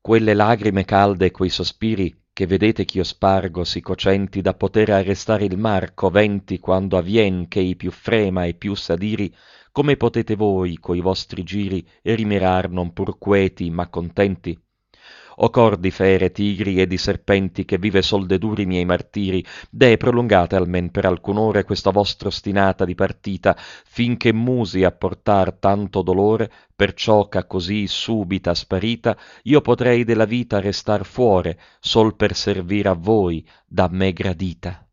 quelle lagrime calde e quei sospiri che vedete ch'io spargo, sì cocenti da poter arrestare il mar, coventi quando avvien ch'ei più frema e più s'adiri, come potete voi coi vostri giri rimirar non pur queti ma contenti? O cor di fere, tigri e di serpenti che vive sol de duri miei martiri, deh prolungate almen per alcun ore questa vostra ostinata dipartita, finché musi a portar tanto dolore, perciò ch'a così subita sparita, io potrei della vita restar fuore, sol per servir a voi da me gradita.